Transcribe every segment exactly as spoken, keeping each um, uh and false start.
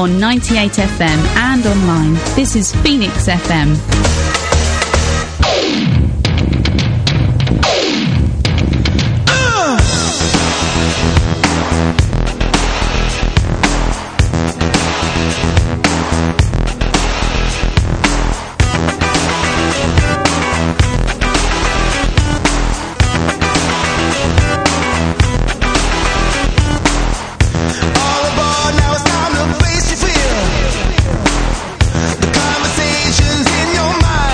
on ninety-eight F M and online. This is Phoenix F M. The conversations in your mind.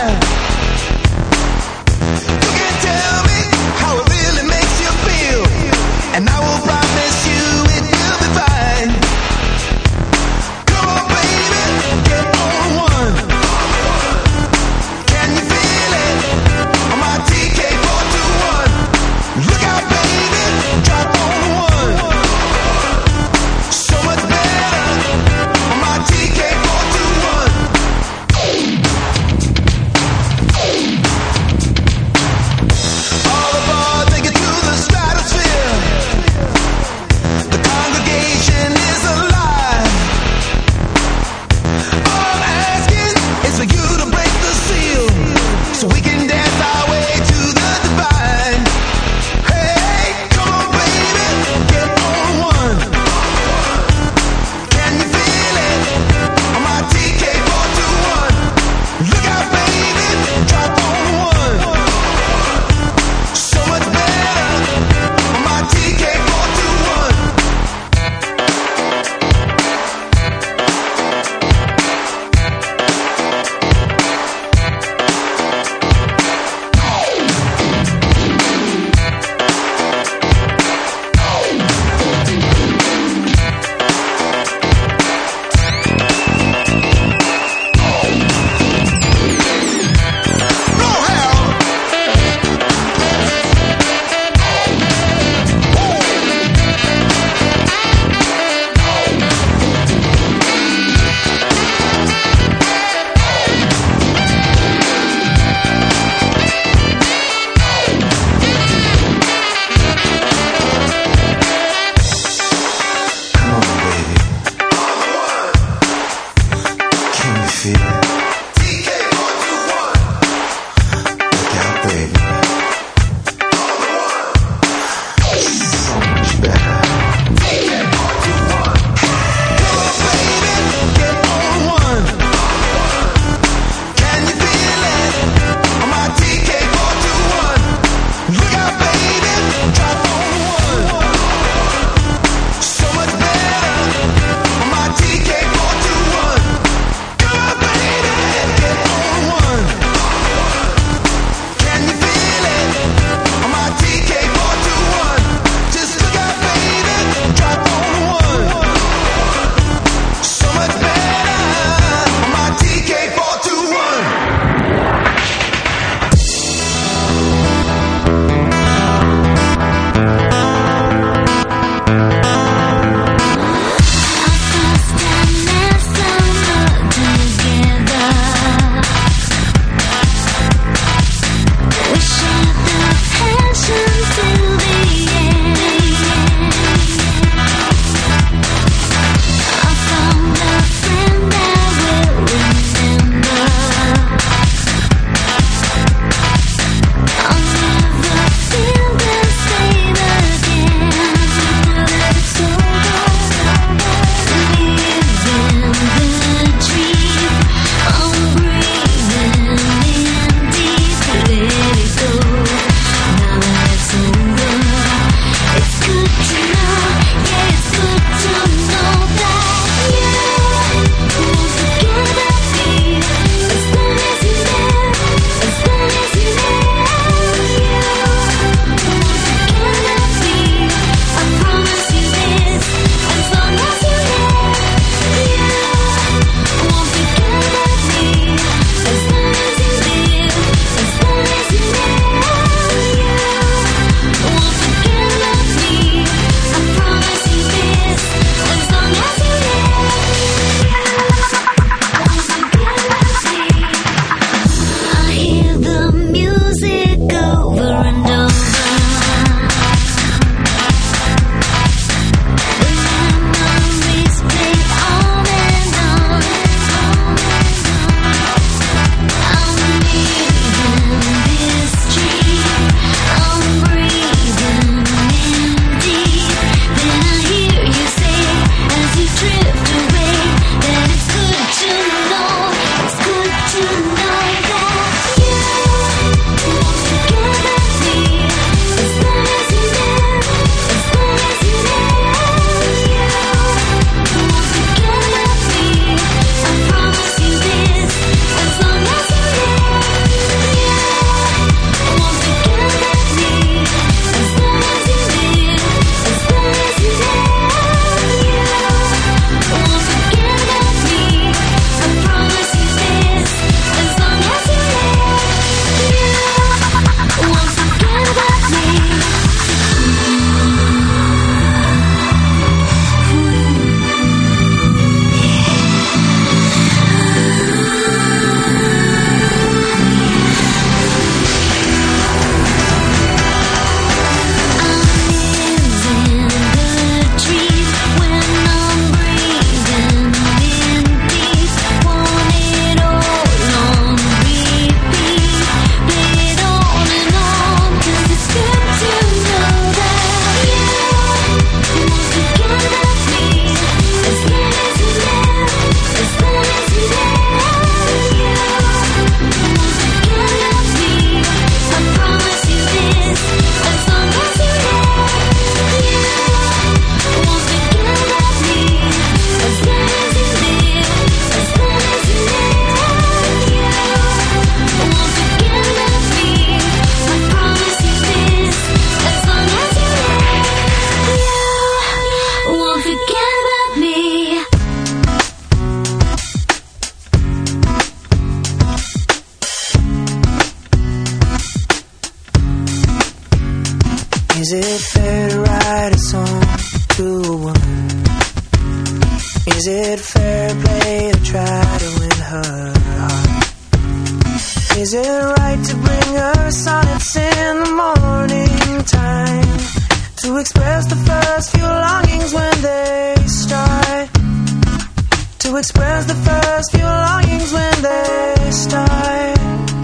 Is it fair to write a song to a woman? Is it fair play to try to win her heart? Is it right to bring her sonnets in the morning time, to express the first few longings when they start, to express the first few longings when they start?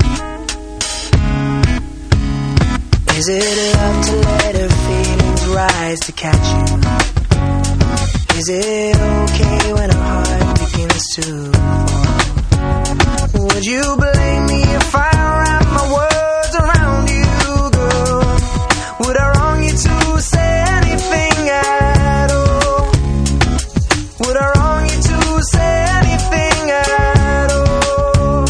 Is it love to let her feelings rise to catch you? Is it okay when her heart begins to fall? Would you blame me if I wrap my words around you, girl? Would I wrong you to say anything at all? Would I wrong you to say anything at all?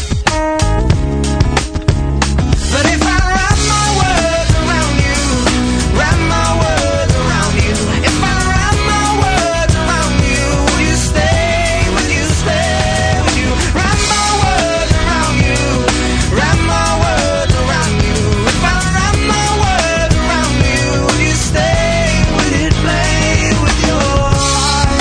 But if I wrap my words around you, wrap my words around you, if I wrap my words around you, would you stay, would you stay, would you wrap my words around you, wrap my words around you, if I wrap my words around you, would you stay, would it play with your heart?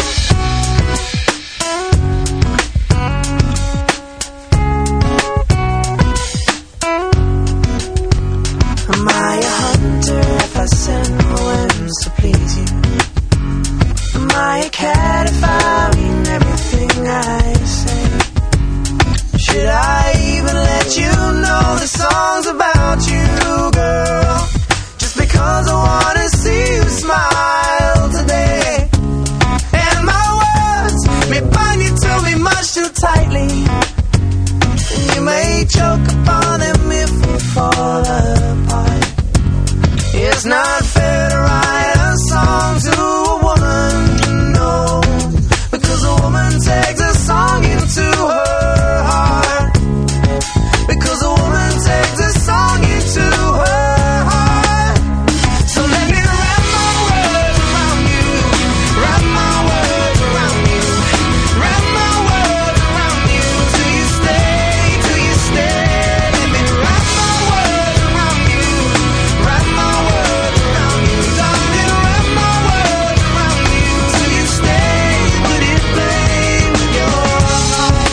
Am I a hunter if I send my winds to please you? Am I a cat if I mean everything I say? Should I even let you know the song's about you, girl? Just because I wanna see you smile today. And my words may bind you to me much too tightly, and you may choke upon them if we fall apart. It's not fair to write a song to a woman, no, because a woman takes a song into her heart, because a woman takes a song into her heart. So let me wrap my words around you, wrap my words around you, wrap my words around you, till you stay, till you stay. Let me wrap my words around you, wrap my words around you, darling, wrap my words around you, till you stay. Would it play with your heart?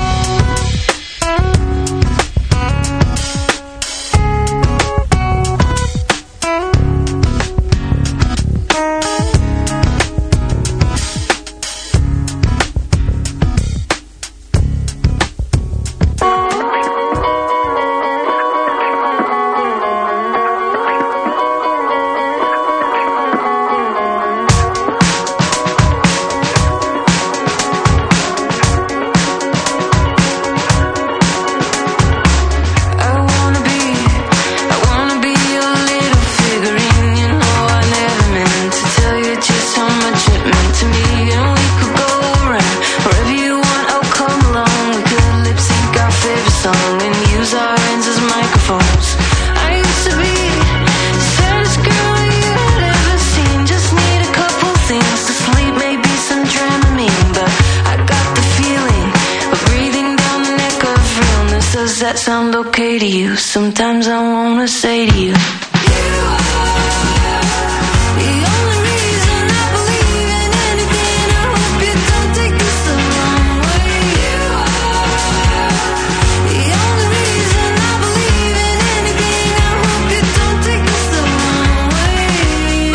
I wanna be, I wanna be your little figurine. You know I never meant to tell you just how much it meant to me. And we could go around wherever you want, I'll come along. We could lip sync our favorite song and use our hands as microphones. I used to be the saddest girl you had ever seen. Just need a couple things to sleep, maybe some Dramamine. But I got the feeling of breathing down the neck of realness. Does that sound okay to you? Sometimes I wanna say to you, you are the only reason I believe in anything. I hope you don't take this the wrong way. You are the only reason I believe in anything. I hope you don't take this the wrong way.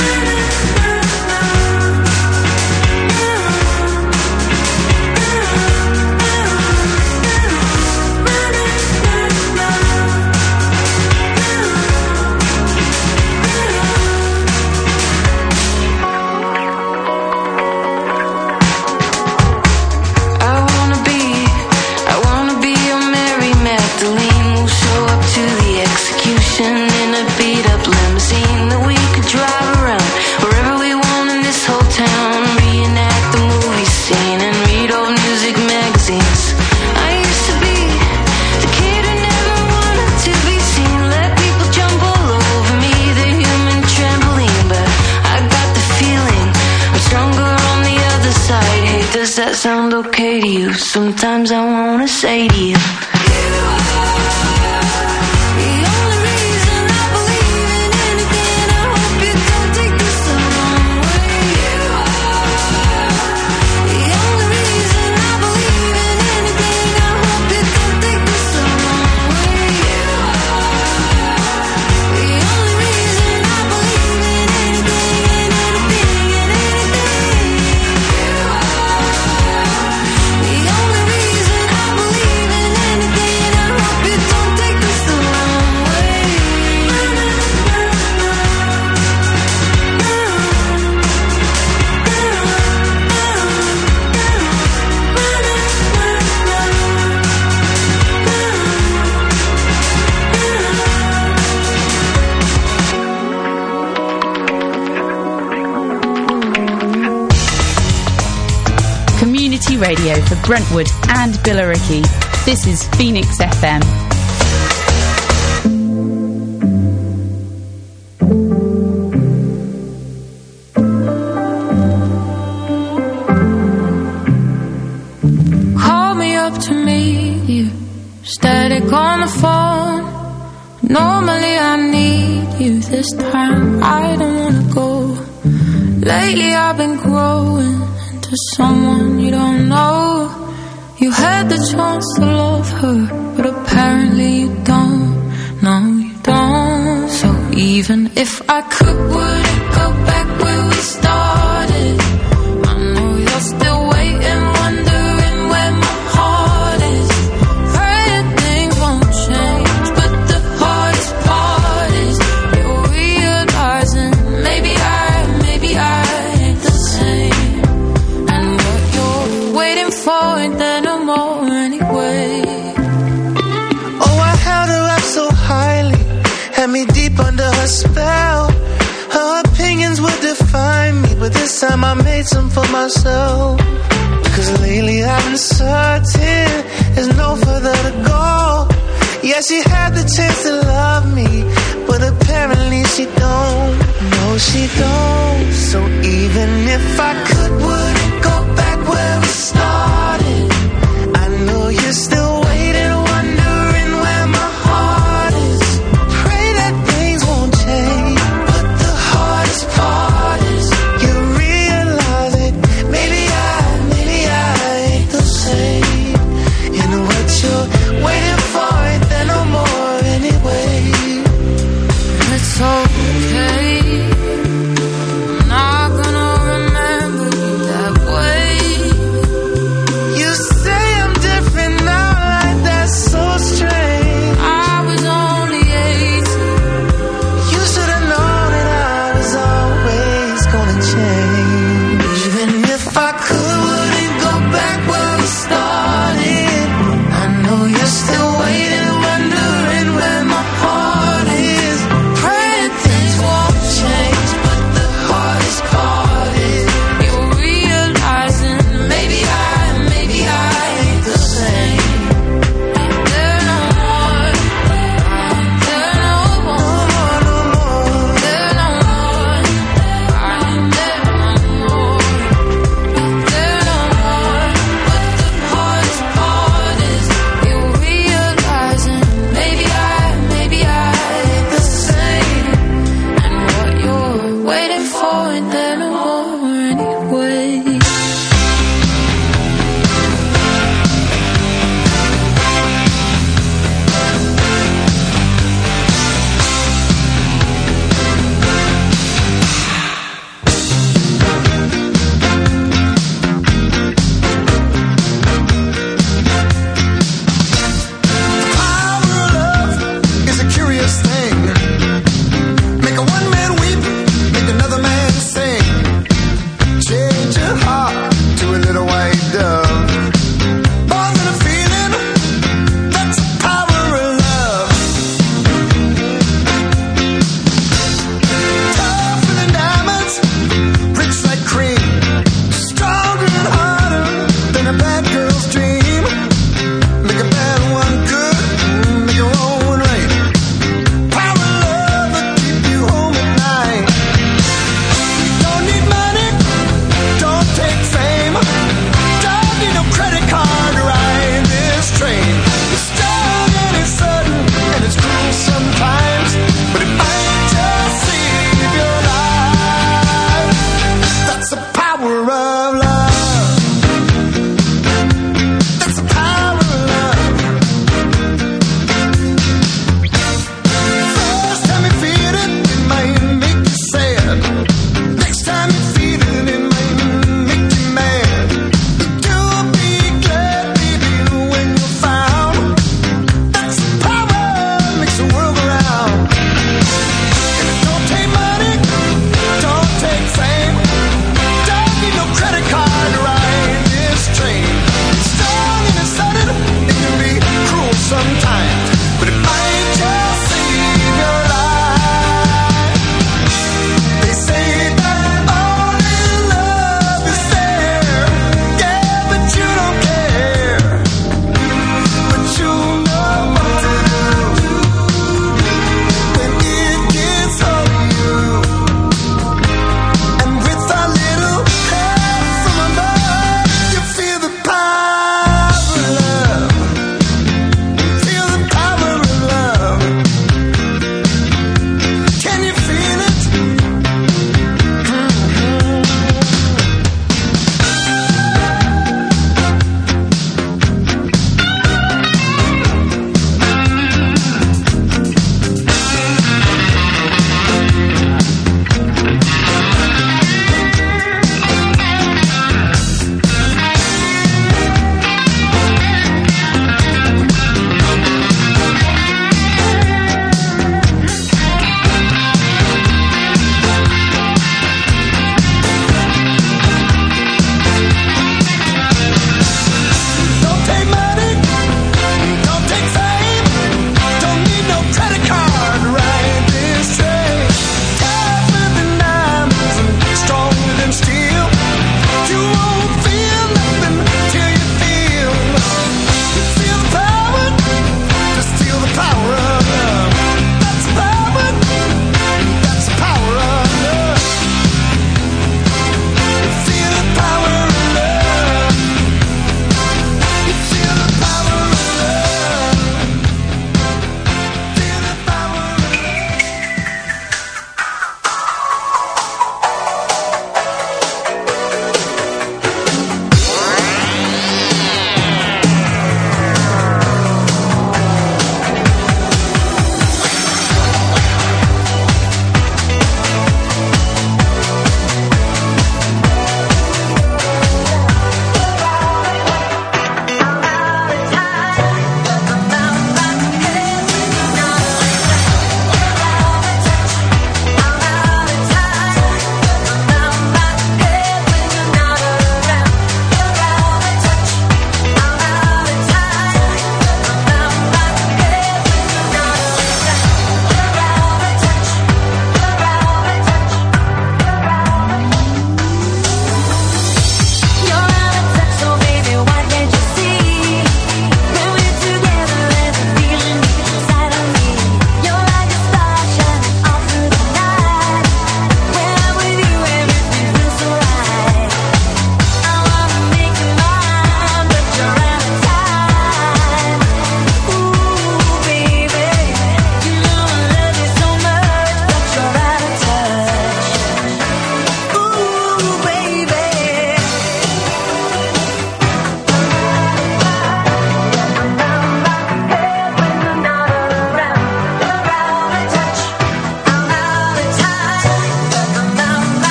I wanna be, I wanna be your Mary Magdalene. We'll show up to the execution in a beat up limousine that we could drive around wherever we want in this whole town. Reenact the movie scene and read old music magazines. I used to be the kid who never wanted to be seen. Let people jump all over me, the human trampoline. But I got the feeling I'm stronger on the other side. Hey, does that sound okay to you? Sometimes I wanna say to you, you are the only reason I believe in anything. I hope you radio for Brentwood and Billericay. This is Phoenix F M. Call me up to meet you, static on the phone. Normally I need you, this time I don't wanna go. Lately I've been growing into someone you don't know. You had the chance to love her, but apparently you don't. No, you don't. So even if I could, would it go back where we started? I know you're still waiting, wondering where my heart is. Pray that things won't change, but the hardest part is you're realizing maybe I, maybe I ain't the same. And what you're waiting for ain't there no more anyway. Oh, I held her up so highly, had me deep under her spell. Her opinions would define me, but this time I made some for myself. Cause lately I've been certain there's no further to go. Yeah, she had the chance to love me, but apparently she don't. No, she don't. So even if I could, would it go back where we started? I know you're still waiting, wondering where my heart is. Pray that things won't change, but the hardest part is you realize it. Maybe I, maybe I ain't the same. And what you're waiting for ain't there no more anyway. It's okay, I'm not gonna remember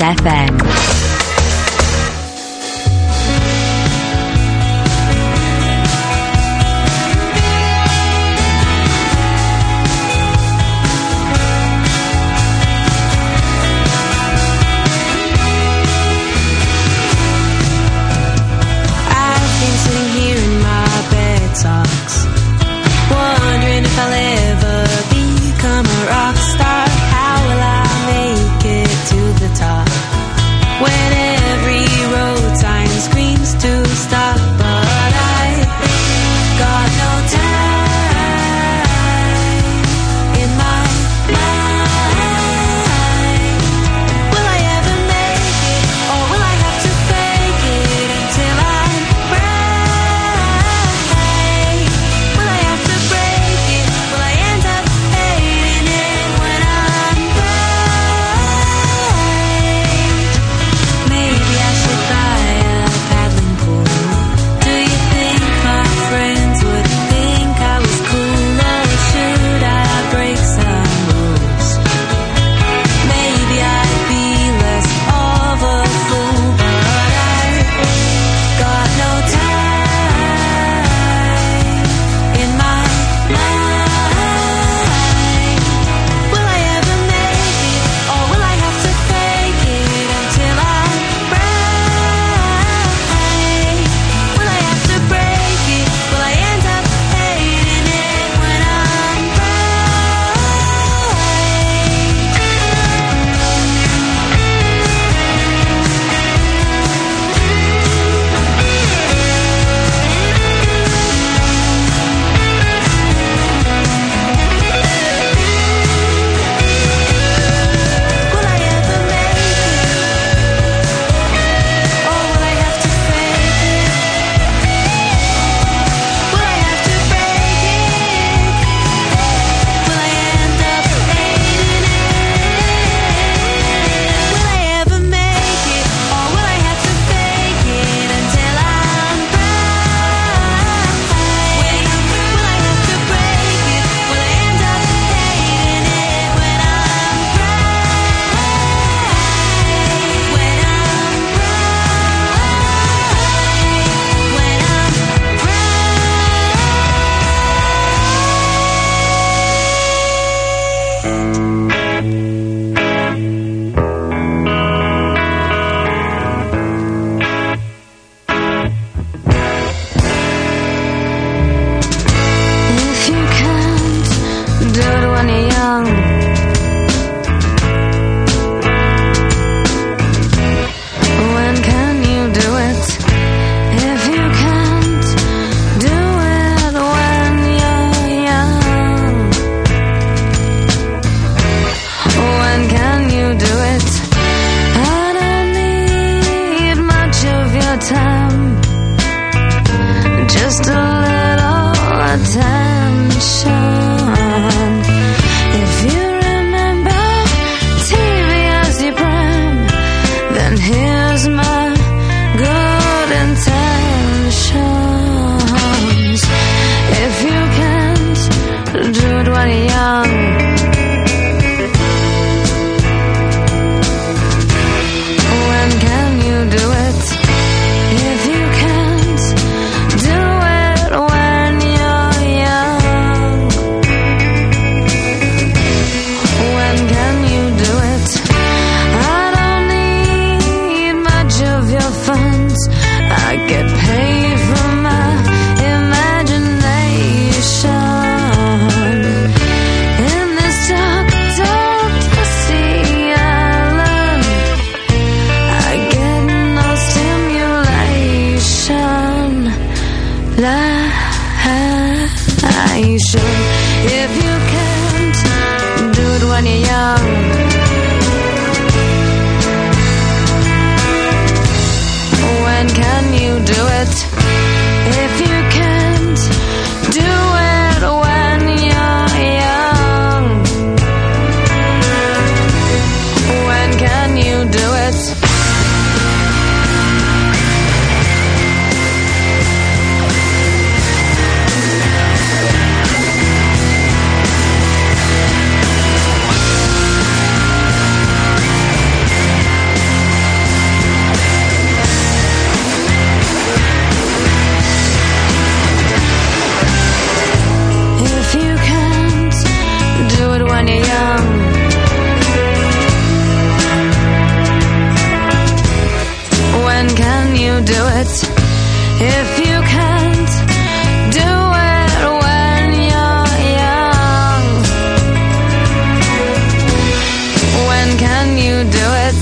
F M. it if you can't do it when you're young? When can you do it?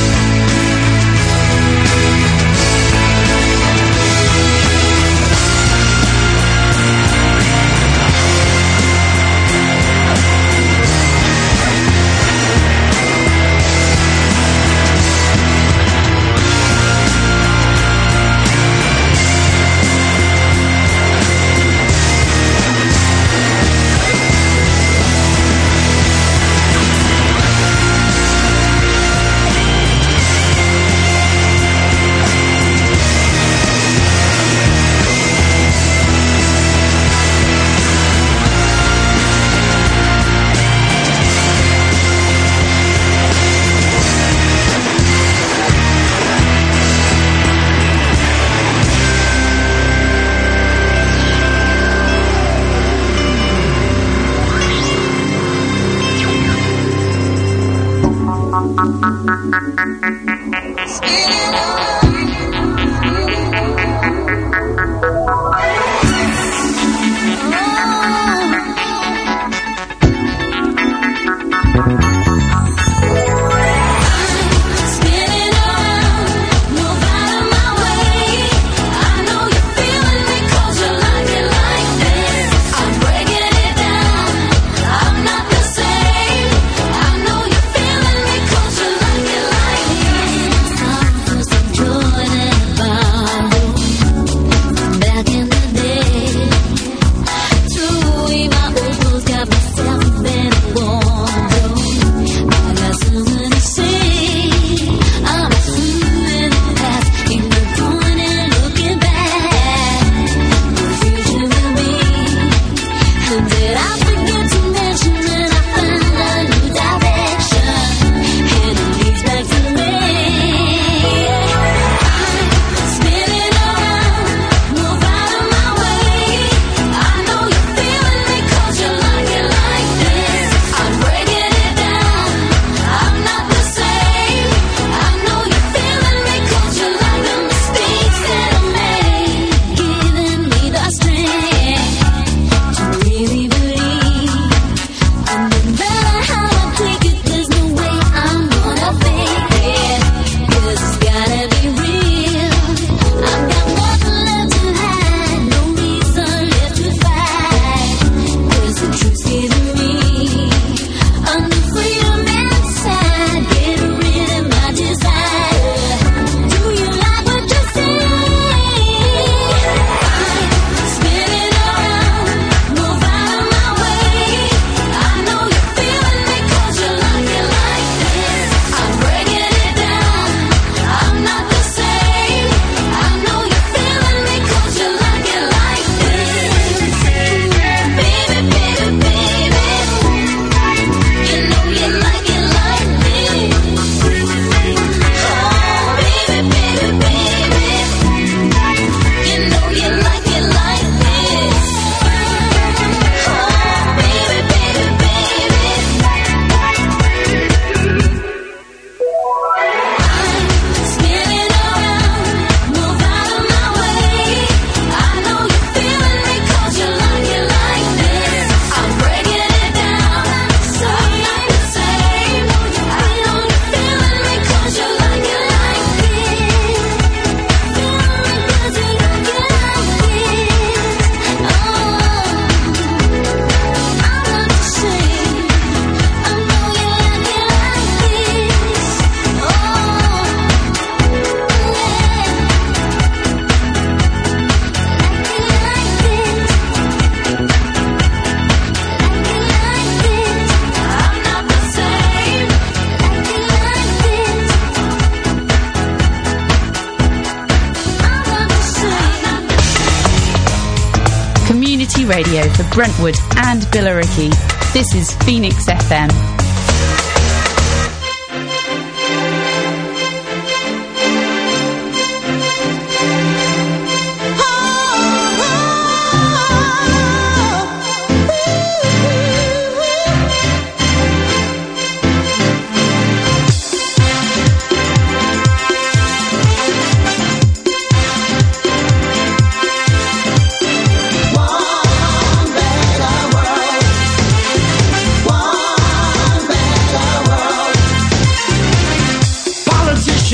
Radio for Brentwood and Billericay. This is Phoenix F M.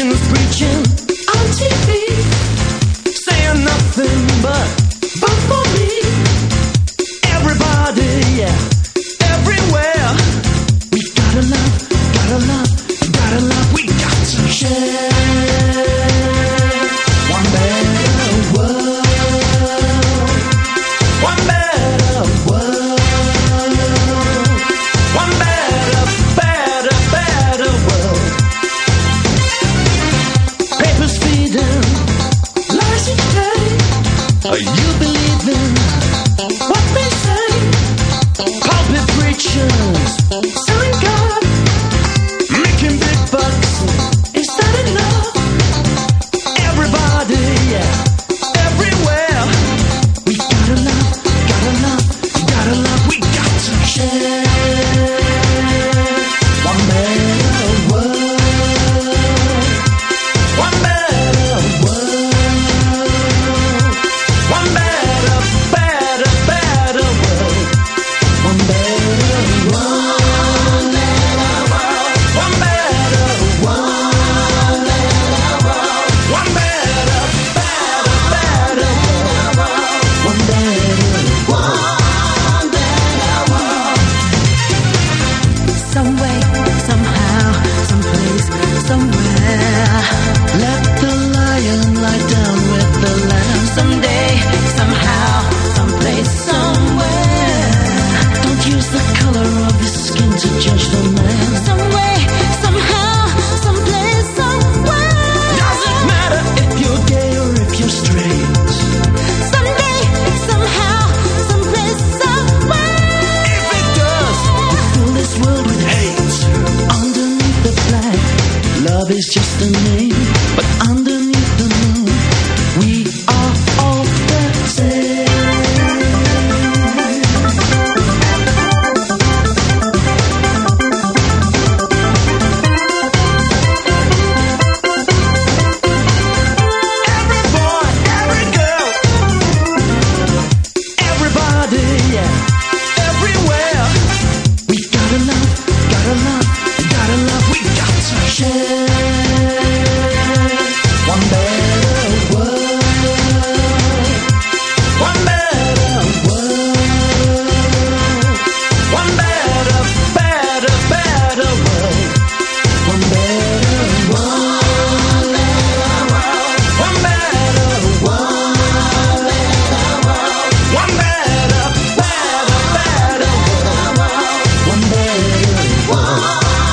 Christians preaching on T V, saying nothing but, but for me. Everybody, yeah, everywhere. We gotta love, gotta love, gotta love. We got to share one better world, one better world, one better, better, better world. Papers feeding lies each day. Are you believing what they say? Pulpit preachers selling God, making big bucks. Is that enough? Everybody, yeah, everywhere. We gotta love, gotta love, gotta love. We got to share one better world, one better world, one better, better, better world, one better world, one better world, one better, better, better world, one better world. Some way, somehow, someplace, somewhere. Let the lion lie down with the lamb. Someday, somehow, someplace, somewhere. Don't use the color of his skin to judge the man. Some way, somehow, someplace, somewhere. Doesn't matter if you're gay or if you're straight. Someday, somehow, someplace, somewhere. If it does, we fill this world with hate. Underneath the flag, love is just a name. But underneath the moon, we are all the same. Every boy, every girl, everybody, yeah, everywhere. We gotta love, gotta love, gotta love. We got to share one better world, one better world, one better, better, better world, one better world, one better world, one better, better, better world, one better world.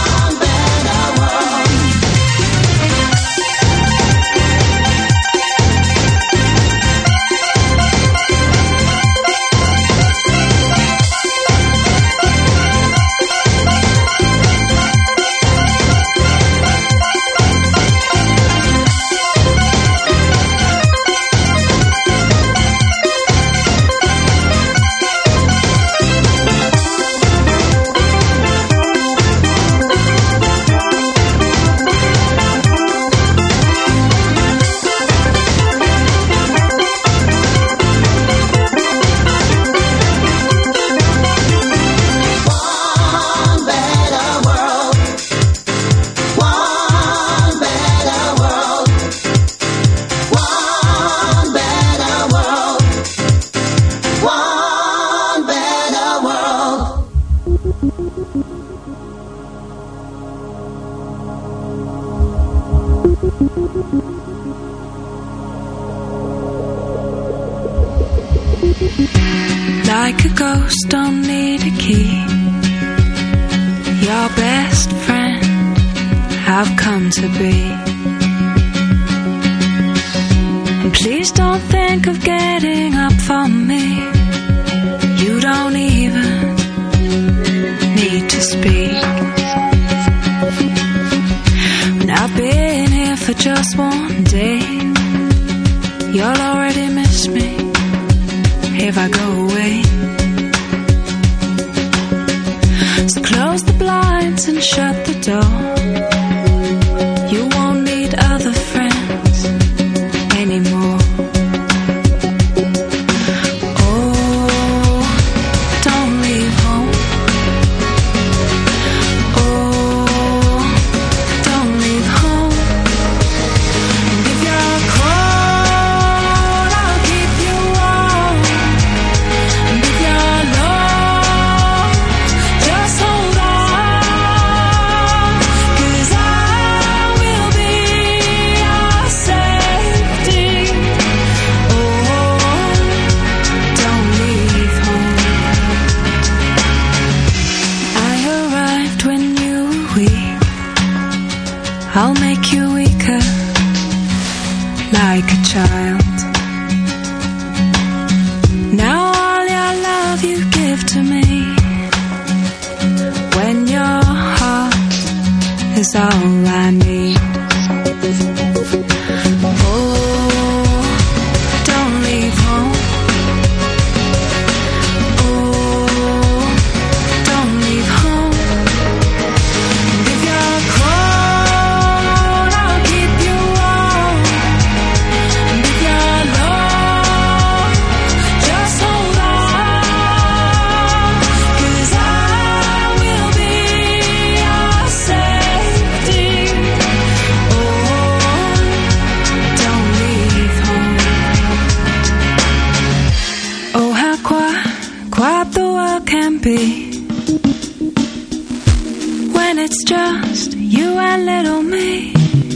Like a ghost, don't need a key. Your best friend I've come to be. And please don't think of getting up for me. You don't even need to speak. When I've been here for just one day, you'll already miss me if I go away. So close the blinds and shut the door. You won't need other friends anymore. Oh, don't leave home. Oh, don't leave home. like a child. Now all your love you give to me, when your heart is all I need. Oh, don't leave home. Oh, don't leave home. And if you're cold, I'll keep you warm. And if you're low, just hold on, 'cause I will be your safety. Oh, don't leave home. Oh, how quiet, quiet the world can be when it's just you and little me.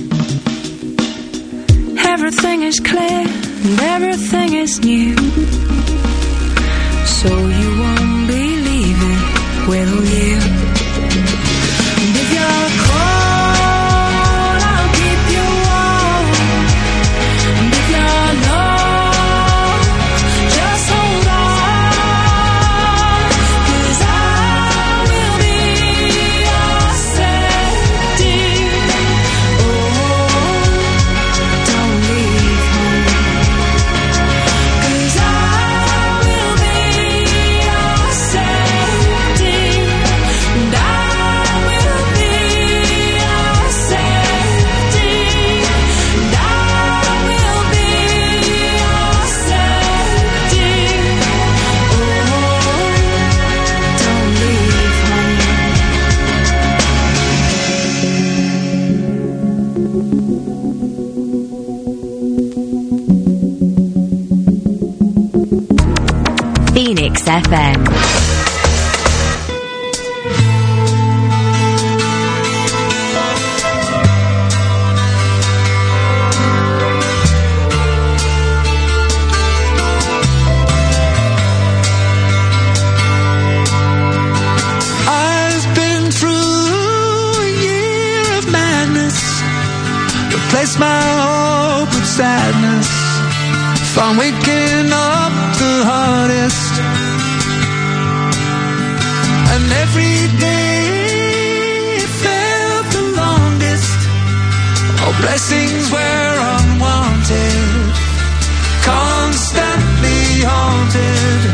Everything is clear and everything is new, so you won't be leaving, will you? And if you're cold, I'll keep you warm. And if you're low, just hold on, 'cause I will be your safety. Oh, don't leave home, 'cause I will be your safety. And I will be your safety. And I will be your safety. Oh, don't leave home. Phoenix F M. I've been through a year of madness, replaced my hope with sadness, found waking up the hardest, and every day it felt the longest. All blessings were unwanted, constantly haunted.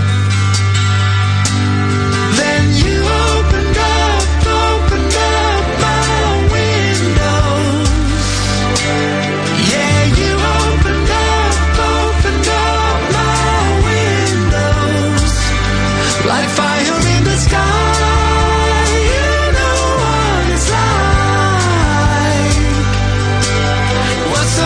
Then you opened up, opened up my windows. Yeah, you opened up, opened up my windows. Like fire in the sky, you know what it's like. What's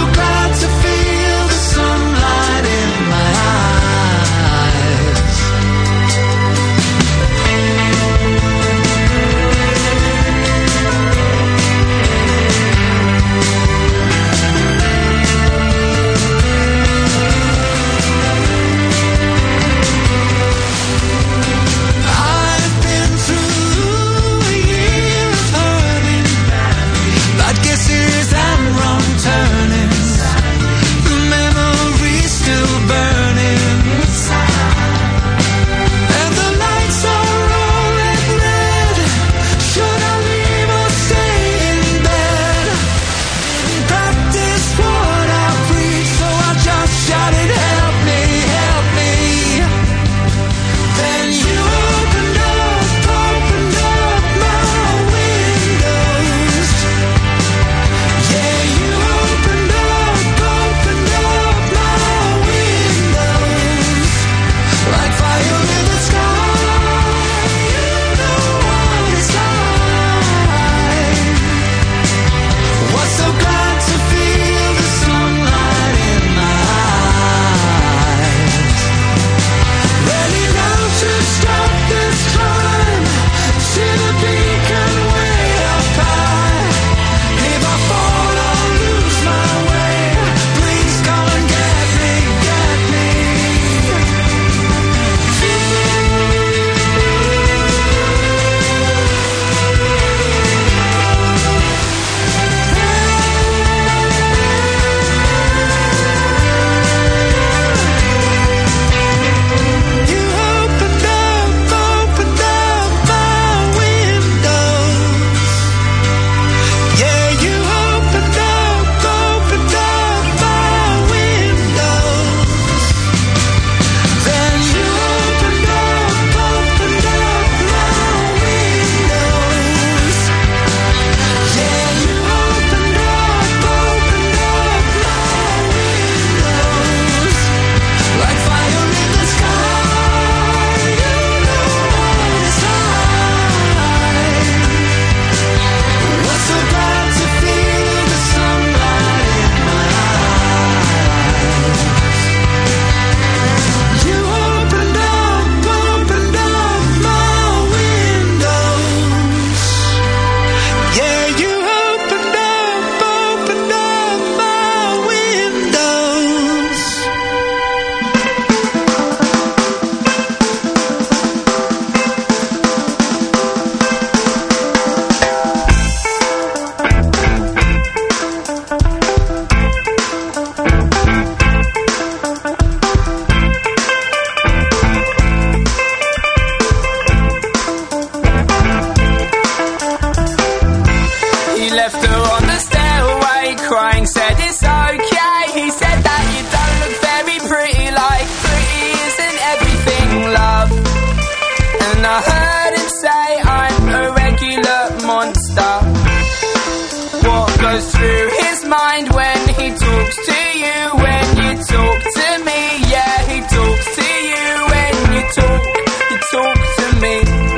said it's okay. He said that you don't look very pretty, like pretty isn't everything, love. And I heard him say I'm a regular monster. What goes through his mind when he talks to you, when you talk to me? Yeah, he talks to you when you talk, you talk to me.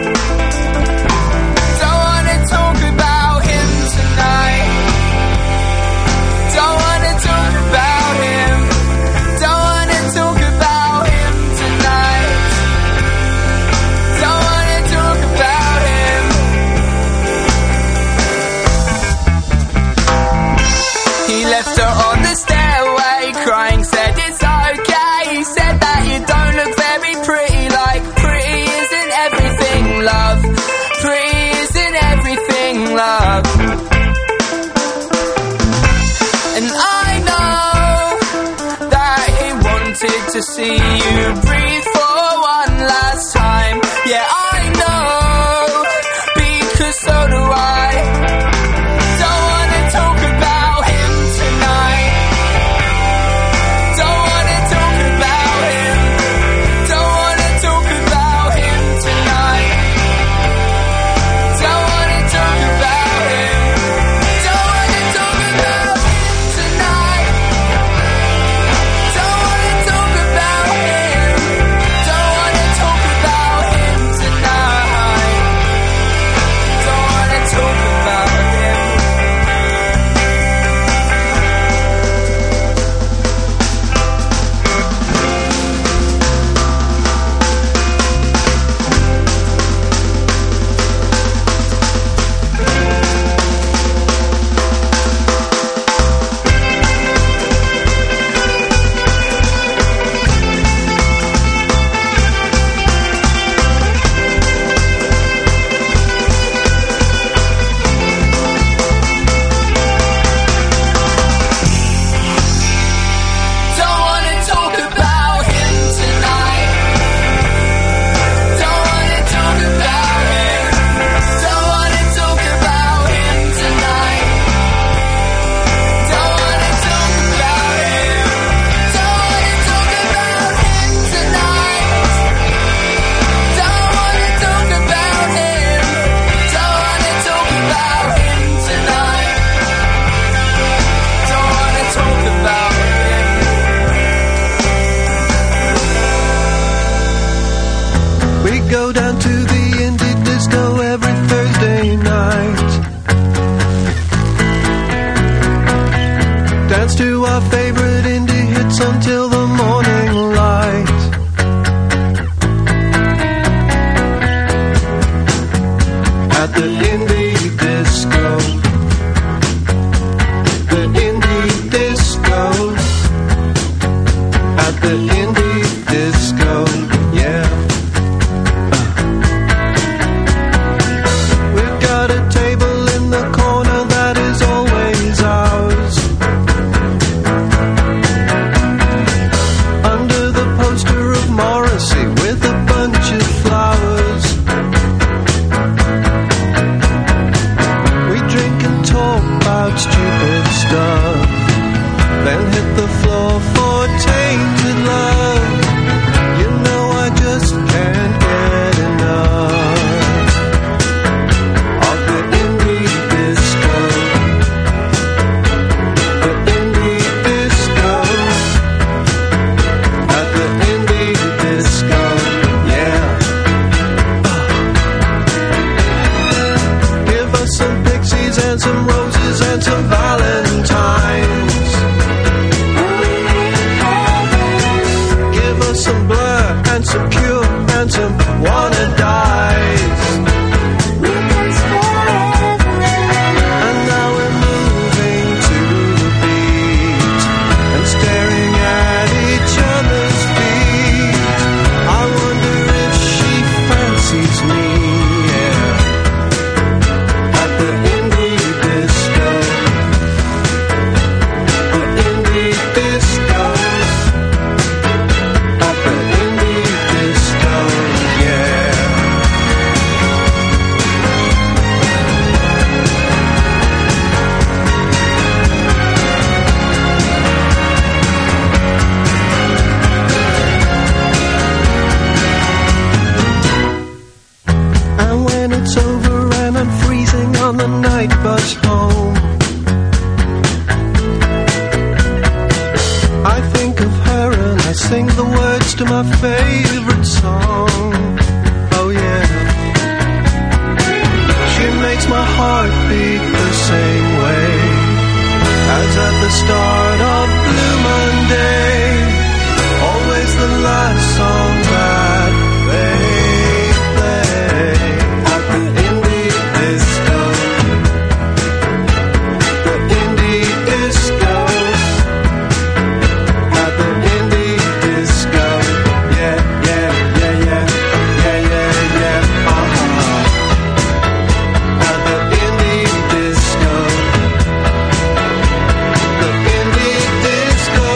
Don't wanna talk about him tonight. Don't wanna talk about him. Don't wanna talk about him tonight. Don't wanna talk about him. He left her on the stairway crying, said it's okay. He said that you don't look very pretty, like pretty isn't everything, love. Pretty isn't everything, love. And I know that he wanted to see you breathe for one last time. Yeah, I know, because so do I. Don't wanna talk about him tonight. Don't wanna talk about him. Don't wanna talk about him tonight. Don't wanna talk about him. Don't wanna talk about him tonight. Don't wanna talk about him. Don't wanna talk about him tonight. Don't wanna talk about him. Don't wanna talk about him tonight. Don't wanna talk about him. Don't wanna talk about him tonight. Don't wanna talk about him. Don't wanna talk about him tonight. Don't wanna talk about him. Don't wanna talk about him tonight. Don't wanna talk about him. We go down to the indie disco every Thursday night. Dance to our favorite indie hits until the morning light. At the indie disco. The indie disco. At the indie disco. Yeah. We've got a table in the corner that is always ours. Under the poster of Morrissey with a bunch of flowers. We drink and talk about stupid stuff. Then hit the floor for tainted love. You know I just can't get enough of the indie disco. The indie disco. At the indie disco. Yeah. Give us some pixies and some roses and some valentines. sings the words to my favorite song. Oh yeah. She makes my heart beat the same way as at the start of Blue Monday. Always the last song that they play at the indie disco. The indie disco. At the indie disco. Yeah, yeah, yeah, yeah, yeah, yeah, yeah. Uh-huh. At the indie disco. The indie disco.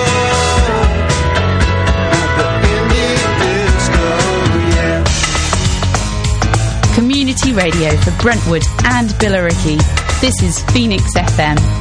Community radio for Brentwood and Billericay. This is Phoenix F M.